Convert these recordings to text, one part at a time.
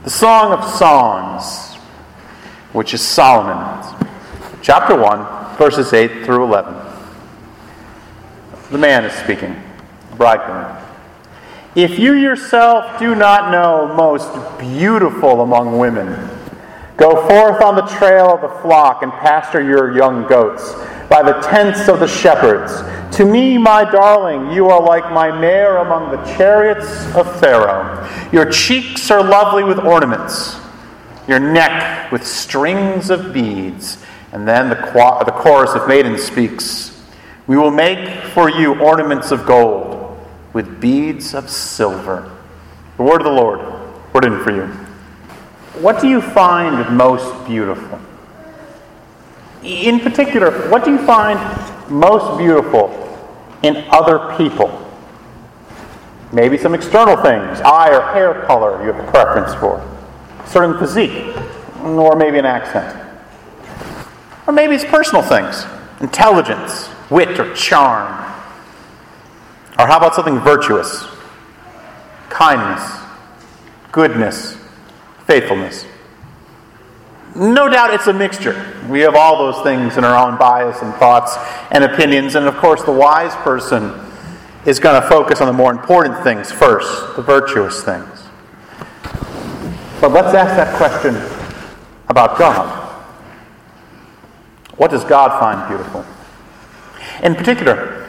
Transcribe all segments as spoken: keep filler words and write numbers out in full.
The Song of Songs, which is Solomon's. Chapter one, verses eight through eleven. The man is speaking, the bridegroom. If you yourself do not know most beautiful among women, go forth on the trail of the flock and pasture your young goats by the tents of the shepherds. To me, my darling, you are like my mare among the chariots of Pharaoh. Your cheeks are lovely with ornaments, your neck with strings of beads. And then the, qu- the chorus of maidens speaks. We will make for you ornaments of gold with beads of silver. The word of the Lord, word in for you. What do you find most beautiful? In particular, what do you find most beautiful in other people? Maybe some external things, eye or hair color you have a preference for, certain physique, or maybe an accent. Or maybe it's personal things, intelligence, wit, or charm. Or how about something virtuous? Kindness, goodness, faithfulness. No doubt it's a mixture. We have all those things in our own bias and thoughts and opinions. And of course, the wise person is going to focus on the more important things first, the virtuous things. But let's ask that question about God. What does God find beautiful? In particular,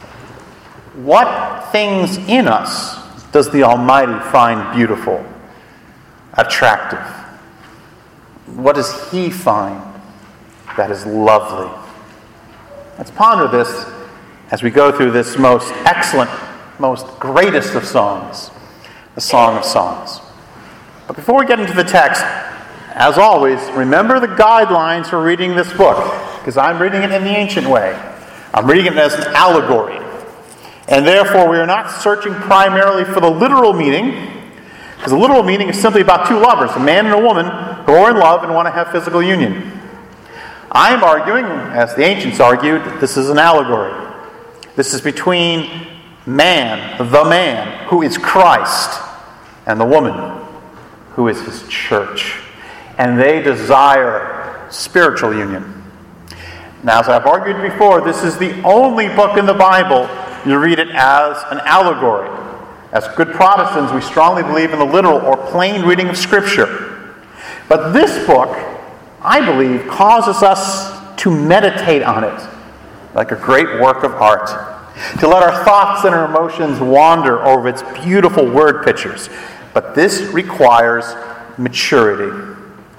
what things in us does the Almighty find beautiful, attractive? What does He find that is lovely? Let's ponder this as we go through this most excellent, most greatest of songs, the Song of Songs. But before we get into the text, as always, remember the guidelines for reading this book, because I'm reading it in the ancient way. I'm reading it as an allegory. And therefore, we are not searching primarily for the literal meaning, because the literal meaning is simply about two lovers, a man and a woman, who are in love and want to have physical union. I am arguing, as the ancients argued, that this is an allegory. This is between man, the man, who is Christ, and the woman, who is His church. And they desire spiritual union. Now, as I've argued before, this is the only book in the Bible you read it as an allegory. As good Protestants, we strongly believe in the literal or plain reading of Scripture. But this book, I believe, causes us to meditate on it like a great work of art. To let our thoughts and our emotions wander over its beautiful word pictures. But this requires maturity.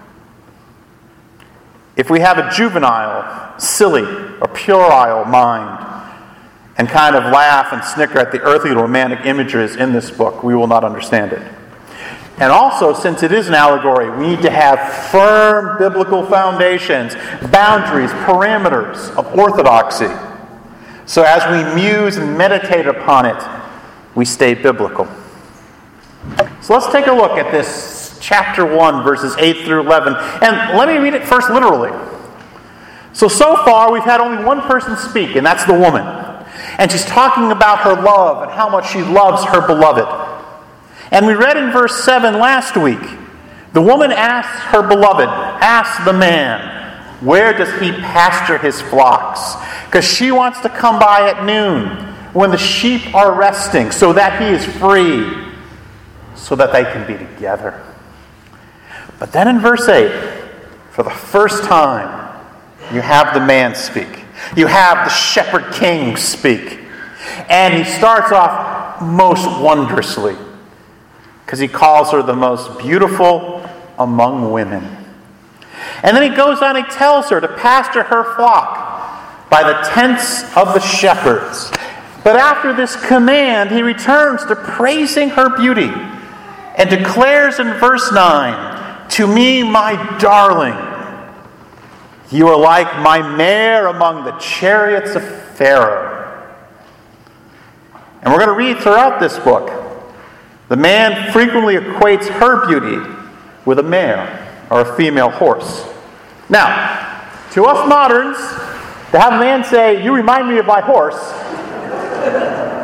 If we have a juvenile, silly, or puerile mind, and kind of laugh and snicker at the earthly romantic images in this book, we will not understand it. And also, since it is an allegory, we need to have firm biblical foundations, boundaries, parameters of orthodoxy. So as we muse and meditate upon it, we stay biblical. So let's take a look at this chapter one, verses eight through eleven. And let me read it first literally. So, so far we've had only one person speak, and that's the woman. And she's talking about her love and how much she loves her beloved. And we read in verse seven last week, the woman asks her beloved, asks the man, where does he pasture his flocks? Because she wants to come by at noon when the sheep are resting so that he is free, so that they can be together. But then in verse eight, for the first time, you have the man speak. You have the shepherd king speak. And he starts off most wondrously, because he calls her the most beautiful among women. And then he goes on, he tells her to pasture her flock by the tents of the shepherds. But after this command, he returns to praising her beauty and declares in verse nine, to me, my darling, you are like my mare among the chariots of Pharaoh. And we're going to read throughout this book, the man frequently equates her beauty with a mare or a female horse. Now, to us moderns, to have a man say, you remind me of my horse,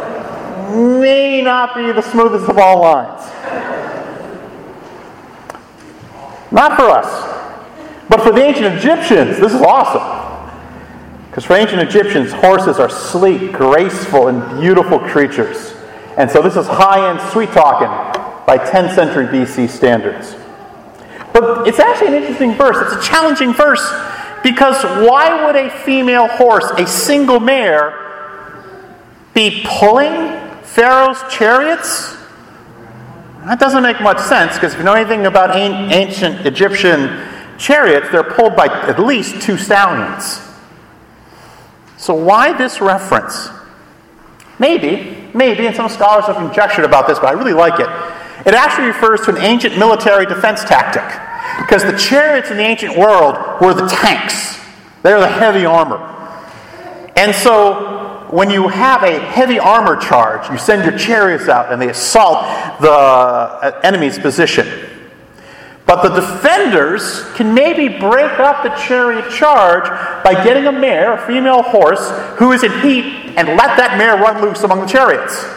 may not be the smoothest of all lines. Not for us. But for the ancient Egyptians, this is awesome. Because for ancient Egyptians, horses are sleek, graceful, and beautiful creatures. And so this is high-end sweet-talking by tenth century B C standards. But it's actually an interesting verse. It's a challenging verse because why would a female horse, a single mare, be pulling Pharaoh's chariots? That doesn't make much sense because if you know anything about ancient Egyptian chariots, they're pulled by at least two stallions. So why this reference? Maybe, maybe, and some scholars have conjectured about this, but I really like it. It actually refers to an ancient military defense tactic. Because the chariots in the ancient world were the tanks. They're the heavy armor. And so when you have a heavy armor charge, you send your chariots out and they assault the enemy's position. But the defenders can maybe break up the chariot charge by getting a mare, a female horse, who is in heat, and let that mare run loose among the chariots.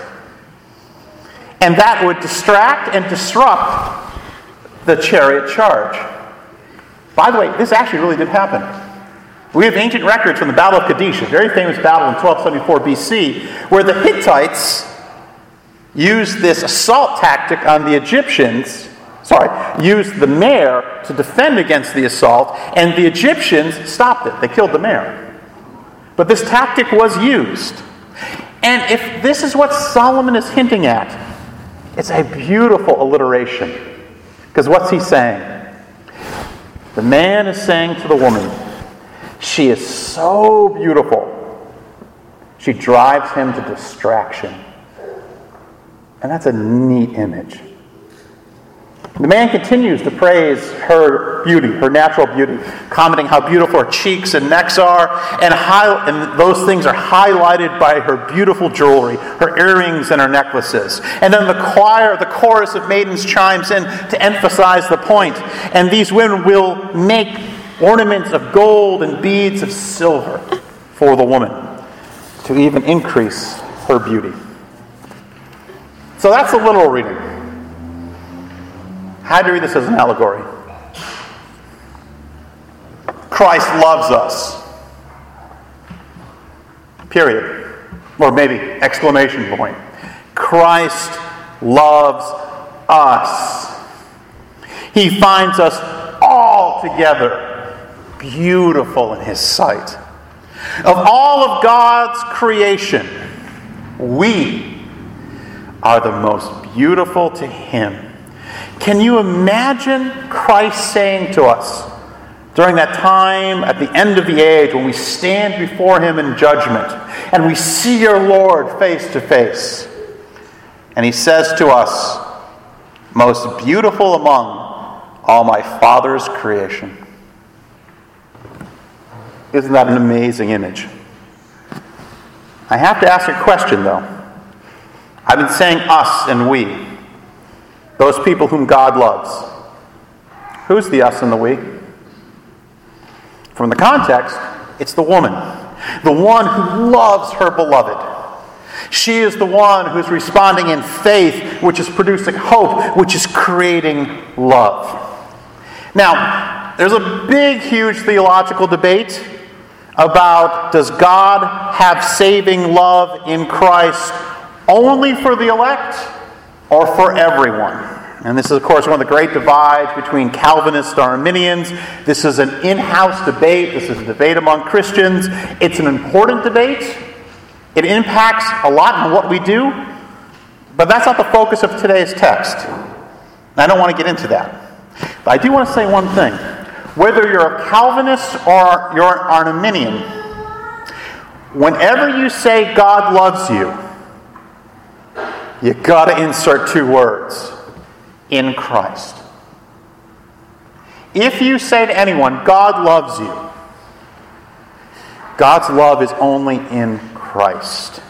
And that would distract and disrupt the chariot charge. By the way, this actually really did happen. We have ancient records from the Battle of Kadesh, a very famous battle in twelve seventy-four B C, where the Hittites used this assault tactic on the Egyptians, sorry, used the mare to defend against the assault, and the Egyptians stopped it. They killed the mare. But this tactic was used. And if this is what Solomon is hinting at, it's a beautiful alliteration. Because what's he saying? The man is saying to the woman, she is so beautiful, she drives him to distraction. And that's a neat image. The man continues to praise her beauty, her natural beauty, commenting how beautiful her cheeks and necks are, and, high, and those things are highlighted by her beautiful jewelry, her earrings and her necklaces. And then the choir, the chorus of maidens chimes in to emphasize the point. And these women will make ornaments of gold and beads of silver for the woman to even increase her beauty. So that's a literal reading. How do you read this as an allegory? Christ loves us. Period. Or maybe exclamation point. Christ loves us. He finds us all together beautiful in His sight. Of all of God's creation, we are the most beautiful to Him. Can you imagine Christ saying to us during that time at the end of the age when we stand before Him in judgment and we see our Lord face to face, and He says to us, most beautiful among all my Father's creation. Isn't that an amazing image? I have to ask a question though. I've been saying us and we. Those people whom God loves. Who's the us and the we? From the context, it's the woman. The one who loves her beloved. She is the one who's responding in faith, which is producing hope, which is creating love. Now, there's a big, huge theological debate about, does God have saving love in Christ only for the elect or for everyone? And this is, of course, one of the great divides between Calvinists and Arminians. This is an in-house debate. This is a debate among Christians. It's an important debate. It impacts a lot on what we do. But that's not the focus of today's text. I don't want to get into that. But I do want to say one thing. Whether you're a Calvinist or you're an Arminian, whenever you say God loves you, you got to insert two words. In Christ. If you say to anyone, God loves you, God's love is only in Christ.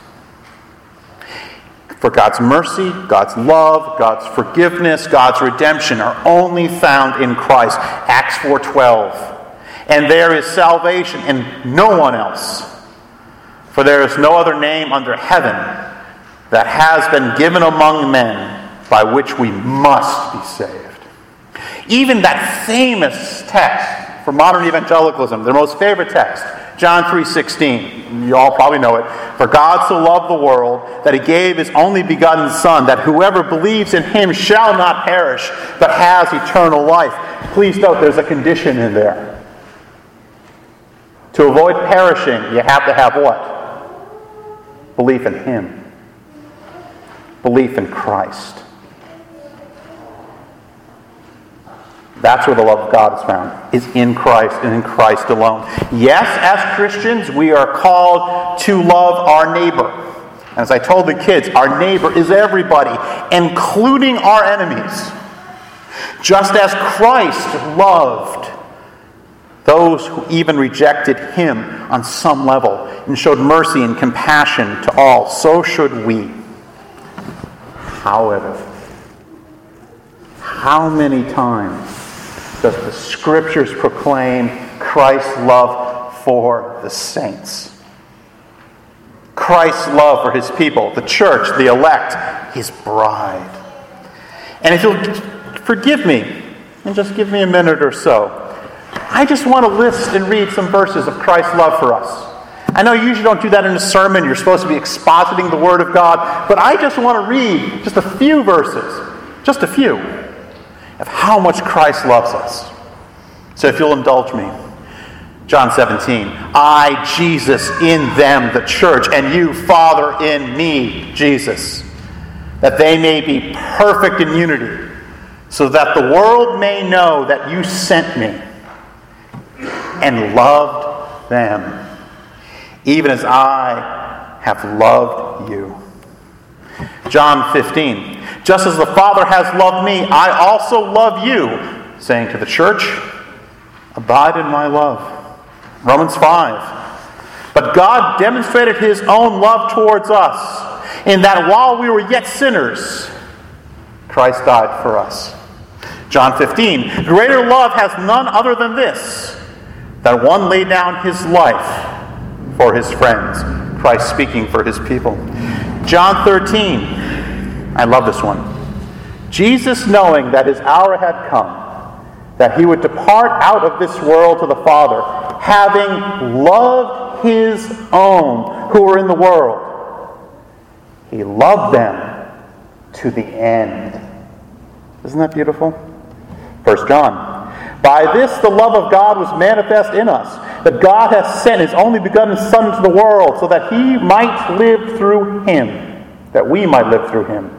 For God's mercy, God's love, God's forgiveness, God's redemption are only found in Christ. Acts four twelve. And there is salvation in no one else. For there is no other name under heaven that has been given among men by which we must be saved. Even that famous text for modern evangelicalism, their most favorite text, John three sixteen. You all probably know it. For God so loved the world that he gave his only begotten Son, that whoever believes in him shall not perish, but has eternal life. Please note there's a condition in there. To avoid perishing, you have to have what? Belief in him. Belief in Christ. That's where the love of God is found, is in Christ and in Christ alone. Yes, as Christians, we are called to love our neighbor. And as I told the kids, our neighbor is everybody, including our enemies. Just as Christ loved those who even rejected him on some level and showed mercy and compassion to all, so should we. However, how many times does the Scriptures proclaim Christ's love for the saints? Christ's love for his people, the church, the elect, his bride. And if you'll forgive me, and just give me a minute or so, I just want to list and read some verses of Christ's love for us. I know you usually don't do that in a sermon. You're supposed to be expositing the Word of God. But I just want to read just a few verses, just a few, of how much Christ loves us. So if you'll indulge me. John seventeen. I, Jesus, in them, the church, and you, Father, in me, Jesus, that they may be perfect in unity, so that the world may know that you sent me and loved them, even as I have loved you. John fifteen. Just as the Father has loved me, I also love you, saying to the church, abide in my love. Romans five. But God demonstrated his own love towards us, in that while we were yet sinners, Christ died for us. John fifteen. Greater love has none other than this, that one laid down his life for his friends. Christ speaking for his people. John thirteen. I love this one. Jesus, knowing that his hour had come, that he would depart out of this world to the Father, having loved his own who were in the world, he loved them to the end. Isn't that beautiful? First John. By this the love of God was manifest in us, that God hath sent his only begotten Son into the world, so that he might live through him, that we might live through him.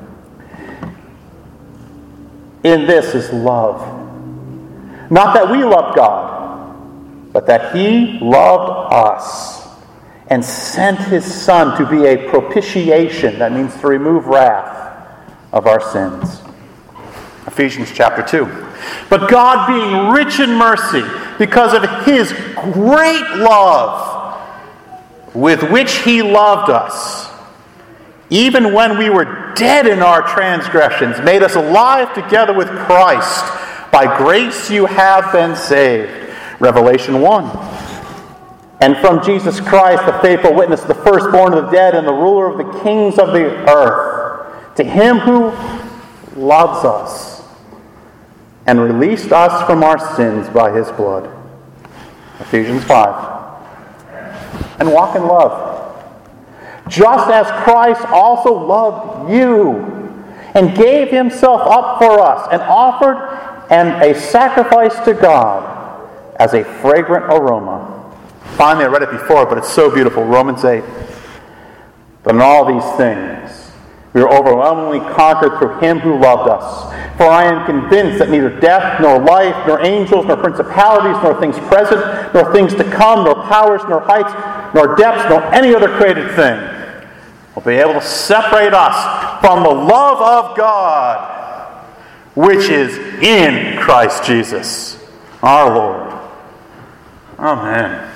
In this is love. Not that we loved God, but that he loved us and sent his Son to be a propitiation, that means to remove wrath, of our sins. Ephesians chapter two. But God, being rich in mercy, because of his great love with which he loved us, even when we were dead in our transgressions, made us alive together with Christ. By grace you have been saved. Revelation one. And from Jesus Christ, the faithful witness, the firstborn of the dead, and the ruler of the kings of the earth, to him who loves us and released us from our sins by his blood. Ephesians five. And walk in love. Just as Christ also loved you and gave himself up for us and offered and a sacrifice to God as a fragrant aroma. Finally, I read it before, but it's so beautiful. Romans eight. But in all these things, we are overwhelmingly conquered through him who loved us. For I am convinced that neither death, nor life, nor angels, nor principalities, nor things present, nor things to come, nor powers, nor heights, nor depths, nor any other created thing will be able to separate us from the love of God, which is in Christ Jesus, our Lord. Amen.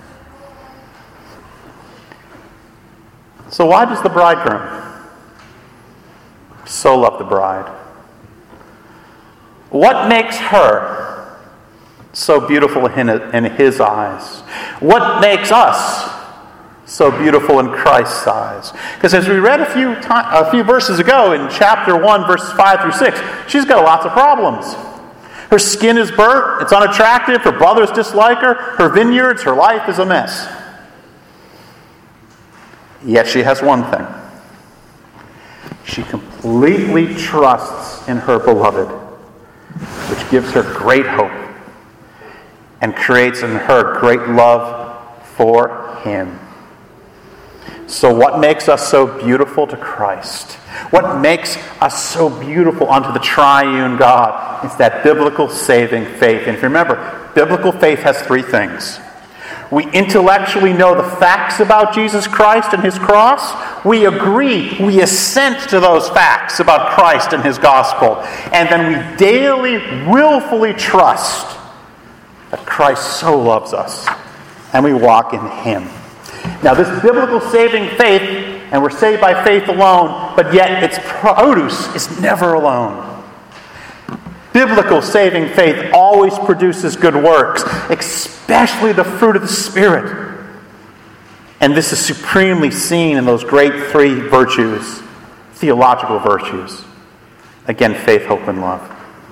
So why does the bridegroom so love the bride? What makes her so beautiful in his eyes? What makes us so beautiful in Christ's eyes? Because as we read a few time, a few verses ago in chapter one, verses five through six, she's got lots of problems. Her skin is burnt. It's unattractive. Her brothers dislike her. Her vineyards, her life is a mess. Yet she has one thing. She completely trusts in her beloved, which gives her great hope and creates in her great love for him. So what makes us so beautiful to Christ? What makes us so beautiful unto the triune God? It's that biblical saving faith. And if you remember, biblical faith has three things. We intellectually know the facts about Jesus Christ and his cross. We agree, we assent to those facts about Christ and his gospel. And then we daily, willfully trust that Christ so loves us. And we walk in him. Now this biblical saving faith, and we're saved by faith alone, but yet its produce is never alone. Biblical saving faith always produces good works, especially the fruit of the Spirit. And this is supremely seen in those great three virtues, theological virtues. Again, faith, hope, and love.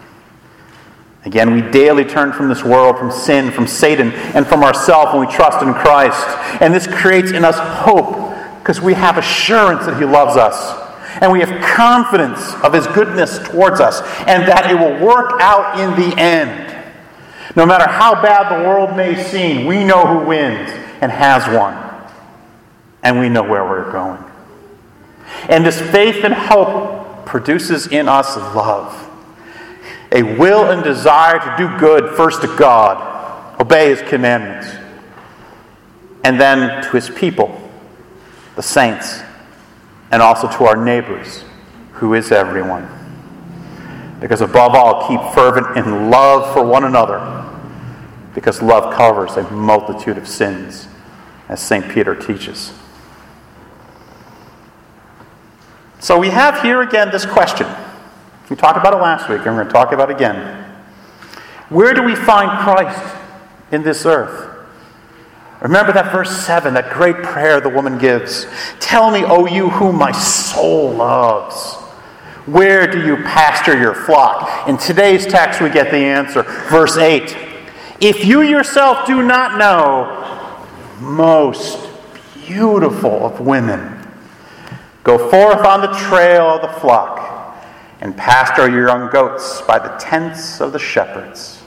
Again, we daily turn from this world, from sin, from Satan, and from ourselves when we trust in Christ. And this creates in us hope, because we have assurance that he loves us. And we have confidence of his goodness towards us, and that it will work out in the end. No matter how bad the world may seem, we know who wins and has won. And we know where we're going. And this faith and hope produces in us love. A will and desire to do good first to God, obey his commandments, and then to his people, the saints, and also to our neighbors, who is everyone. Because above all, keep fervent in love for one another, because love covers a multitude of sins, as Saint Peter teaches. So we have here again this question. We talked about it last week, and we're going to talk about it again. Where do we find Christ in this earth? Remember that verse seven, that great prayer the woman gives. Tell me, O you whom my soul loves, where do you pasture your flock? In today's text we get the answer. Verse eight. If you yourself do not know, most beautiful of women, go forth on the trail of the flock and pasture your young goats by the tents of the shepherds.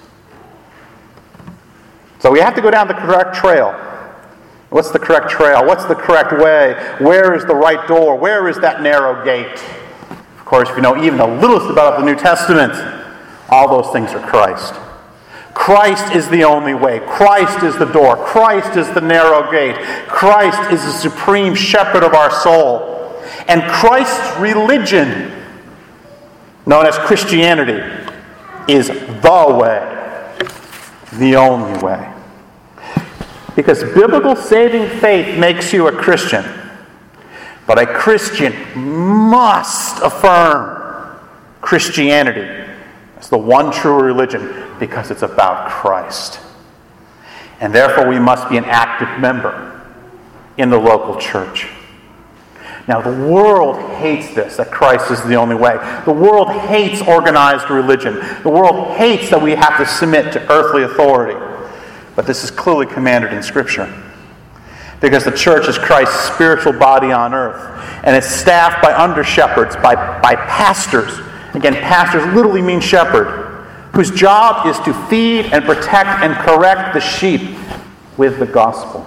So we have to go down the correct trail. What's the correct trail? What's the correct way? Where is the right door? Where is that narrow gate? Of course, if you know even the littlest about the New Testament, all those things are Christ. Christ is the only way. Christ is the door. Christ is the narrow gate. Christ is the supreme shepherd of our soul. And Christ's religion, known as Christianity, is the way, the only way. Because biblical saving faith makes you a Christian, but a Christian must affirm Christianity as the one true religion, because it's about Christ. And therefore we must be an active member in the local church. Now, the world hates this, that Christ is the only way. The world hates organized religion. The world hates that we have to submit to earthly authority. But this is clearly commanded in Scripture. Because the church is Christ's spiritual body on earth. And it's staffed by under-shepherds, by, by pastors. Again, pastors literally mean shepherd. Whose job is to feed and protect and correct the sheep with the gospel.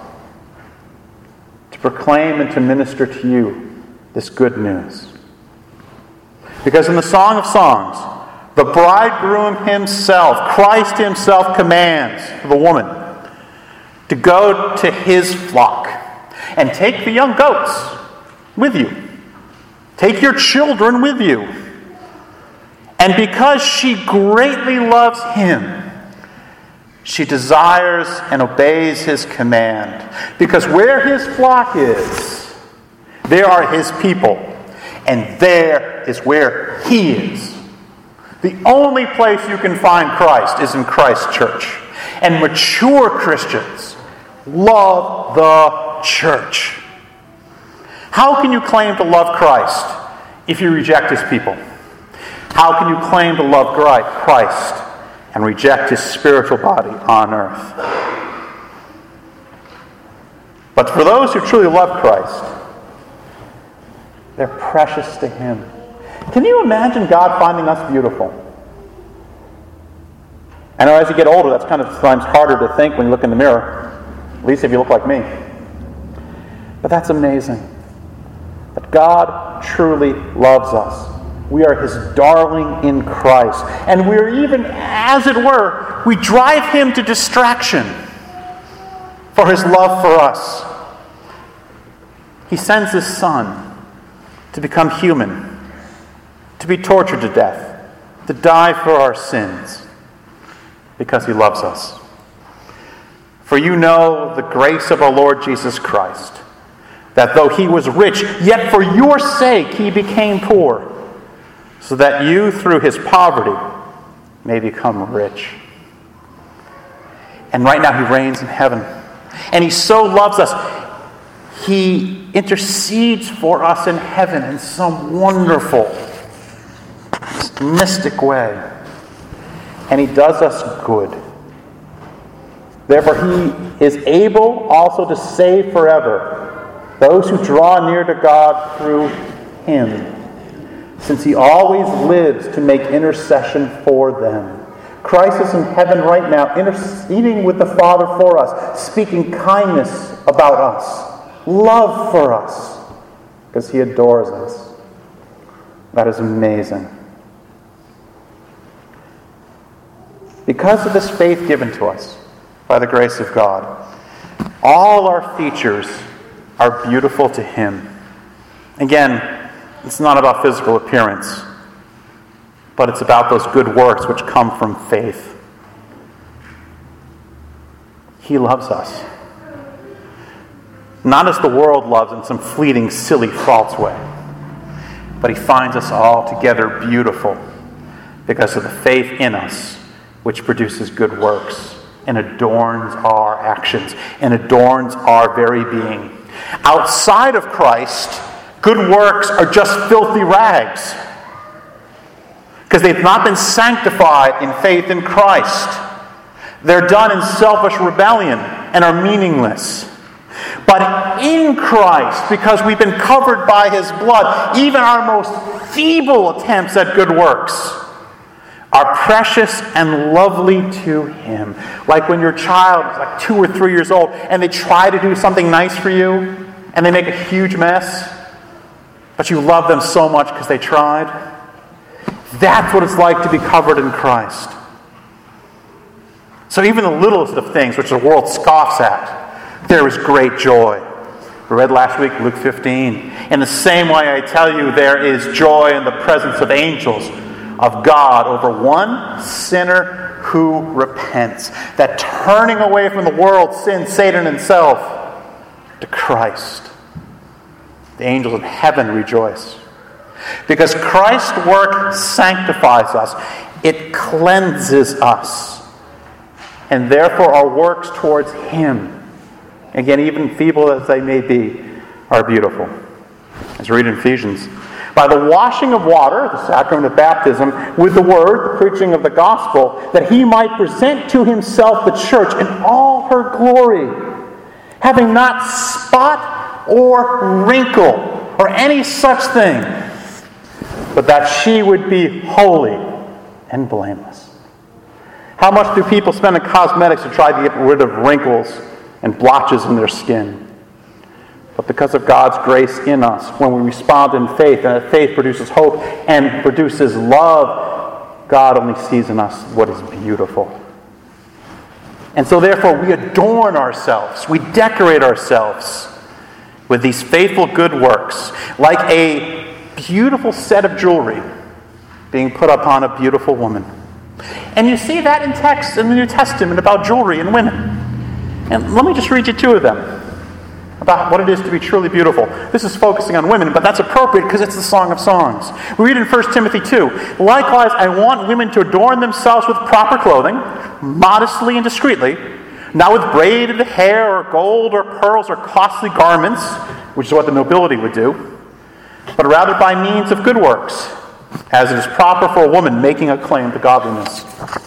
To proclaim and to minister to you this good news. Because in the Song of Songs, the bridegroom himself, Christ himself, commands the woman to go to his flock and take the young goats with you. Take your children with you. And because she greatly loves him, she desires and obeys his command. Because where his flock is, there are his people. And there is where he is. The only place you can find Christ is in Christ's church. And mature Christians love the church. How can you claim to love Christ if you reject his people? How can you claim to love Christ and reject his spiritual body on earth. But for those who truly love Christ, they're precious to him. Can you imagine God finding us beautiful? I know as you get older, that's kind of sometimes harder to think when you look in the mirror, at least if you look like me. But that's amazing. That God truly loves us. We are his darling in Christ. And we're even, as it were, we drive him to distraction for his love for us. He sends his Son to become human, to be tortured to death, to die for our sins, because he loves us. For you know the grace of our Lord Jesus Christ, that though he was rich, yet for your sake he became poor, so that you through his poverty may become rich. And right now he reigns in heaven. And he so loves us, he intercedes for us in heaven in some wonderful, mystic way. And he does us good. Therefore he is able also to save forever those who draw near to God through him, since he always lives to make intercession for them. Christ is in heaven right now, interceding with the Father for us, speaking kindness about us, love for us, because he adores us. That is amazing. Because of this faith given to us by the grace of God, all our features are beautiful to him. Again, it's not about physical appearance, but it's about those good works which come from faith. He loves us. Not as the world loves in some fleeting, silly, false way, but he finds us all together beautiful because of the faith in us which produces good works and adorns our actions and adorns our very being. Outside of Christ, good works are just filthy rags because they've not been sanctified in faith in Christ. They're done in selfish rebellion and are meaningless. But in Christ, because we've been covered by his blood, even our most feeble attempts at good works are precious and lovely to him. Like when your child is like two or three years old and they try to do something nice for you and they make a huge mess, but you love them so much because they tried. That's what it's like to be covered in Christ. So even the littlest of things which the world scoffs at, there is great joy. We read last week Luke fifteen. In the same way I tell you, there is joy in the presence of angels of God over one sinner who repents. That turning away from the world, sin, Satan himself, to Christ. The angels in heaven rejoice. Because Christ's work sanctifies us. It cleanses us. And therefore our works towards him, again, even feeble as they may be, are beautiful. As we read in Ephesians, by the washing of water, the sacrament of baptism, with the word, the preaching of the gospel, that he might present to himself the church in all her glory, having not spot or wrinkle or any such thing, but that she would be holy and blameless. How much do people spend on cosmetics to try to get rid of wrinkles and blotches in their skin? But because of God's grace in us, when we respond in faith, and that faith produces hope and produces love, God only sees in us what is beautiful. And so therefore we adorn ourselves, we decorate ourselves with these faithful good works, like a beautiful set of jewelry being put upon a beautiful woman. And you see that in texts in the New Testament about jewelry and women. And let me just read you two of them about what it is to be truly beautiful. This is focusing on women, but that's appropriate because it's the Song of Songs. We read in First Timothy two, likewise I want women to adorn themselves with proper clothing, modestly and discreetly, not with braided hair or gold or pearls or costly garments, which is what the nobility would do, but rather by means of good works, as it is proper for a woman making a claim to godliness. A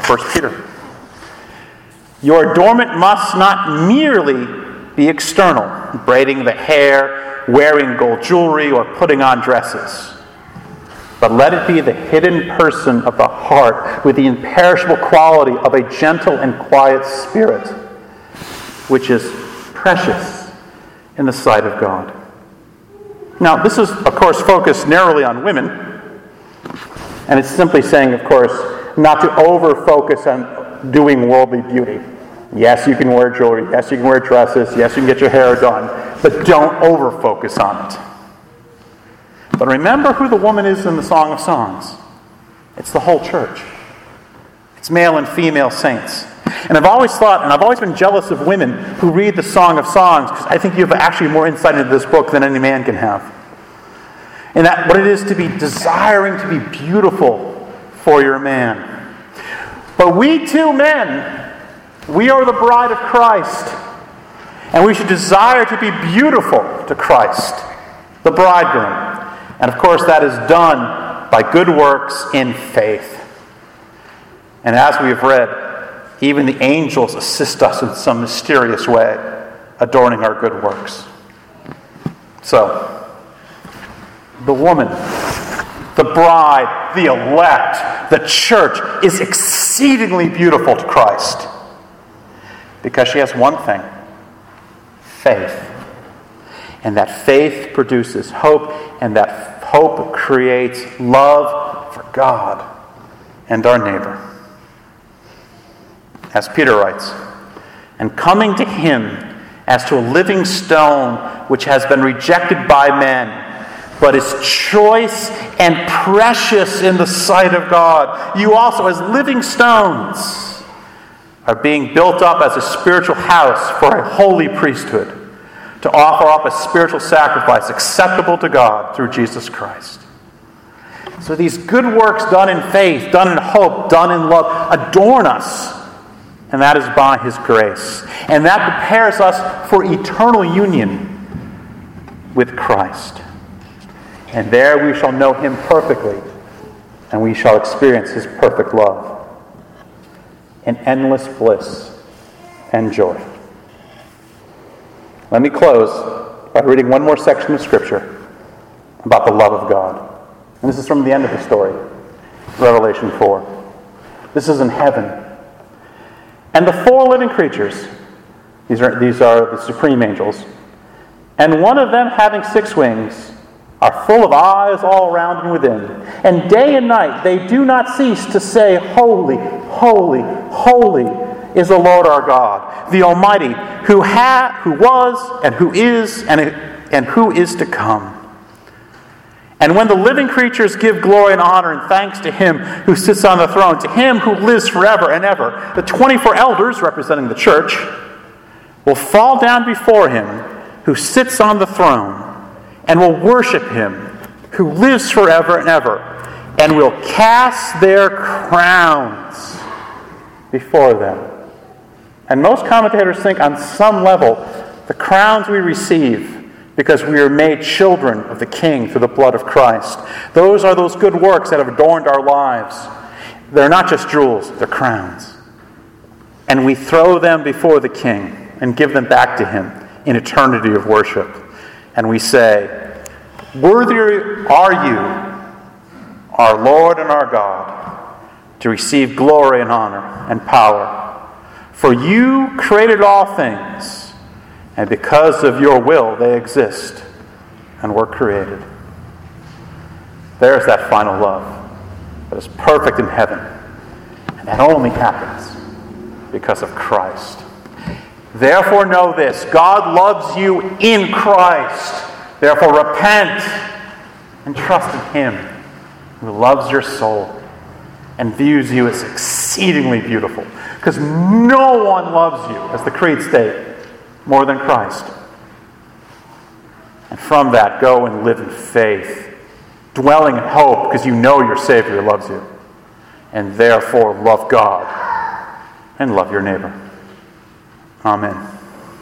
First Peter. Your adornment must not merely be external, braiding the hair, wearing gold jewelry, or putting on dresses. But let it be the hidden person of the heart with the imperishable quality of a gentle and quiet spirit, which is precious in the sight of God. Now, this is, of course, focused narrowly on women. And it's simply saying, of course, not to over-focus on doing worldly beauty. Yes, you can wear jewelry. Yes, you can wear dresses. Yes, you can get your hair done. But don't over-focus on it. But remember who the woman is in the Song of Songs. It's the whole church. It's male and female saints. And I've always thought, and I've always been jealous of women who read the Song of Songs, because I think you have actually more insight into this book than any man can have. And that what it is to be desiring to be beautiful for your man. But we too, men, we are the bride of Christ. And we should desire to be beautiful to Christ, the bridegroom. And of course, that is done by good works in faith. And as we have read, even the angels assist us in some mysterious way, adorning our good works. So, the woman, the bride, the elect, the church is exceedingly beautiful to Christ because she has one thing: faith. And that faith produces hope, and that hope creates love for God and our neighbor. As Peter writes, and coming to him as to a living stone which has been rejected by men, but is choice and precious in the sight of God, you also as living stones are being built up as a spiritual house for a holy priesthood, to offer up a spiritual sacrifice acceptable to God through Jesus Christ. So these good works done in faith, done in hope, done in love, adorn us. And that is by His grace. And that prepares us for eternal union with Christ. And there we shall know Him perfectly, and we shall experience His perfect love in endless bliss and joy. Let me close by reading one more section of Scripture about the love of God. And this is from the end of the story, Revelation four. This is in heaven. And the four living creatures, these are, these are the supreme angels, and one of them having six wings, are full of eyes all around and within. And day and night they do not cease to say, Holy, holy, holy is the Lord our God, the Almighty, who ha- who was, and who is, and, and who is to come. And when the living creatures give glory and honor and thanks to Him who sits on the throne, to Him who lives forever and ever, the twenty-four elders, representing the church, will fall down before Him who sits on the throne, and will worship Him who lives forever and ever, and will cast their crowns before them. And most commentators think on some level the crowns we receive because we are made children of the King through the blood of Christ. Those are those good works that have adorned our lives. They're not just jewels, they're crowns. And we throw them before the King and give them back to Him in eternity of worship. And we say, Worthy are you, our Lord and our God, to receive glory and honor and power. For you created all things, and because of your will they exist and were created. There's that final love that is perfect in heaven. And that only happens because of Christ. Therefore know this, God loves you in Christ. Therefore repent and trust in Him who loves your soul and views you as exceedingly beautiful. Because no one loves you, as the Creed state, more than Christ. And from that, go and live in faith, dwelling in hope, because you know your Savior loves you. And therefore love God and love your neighbor. Amen.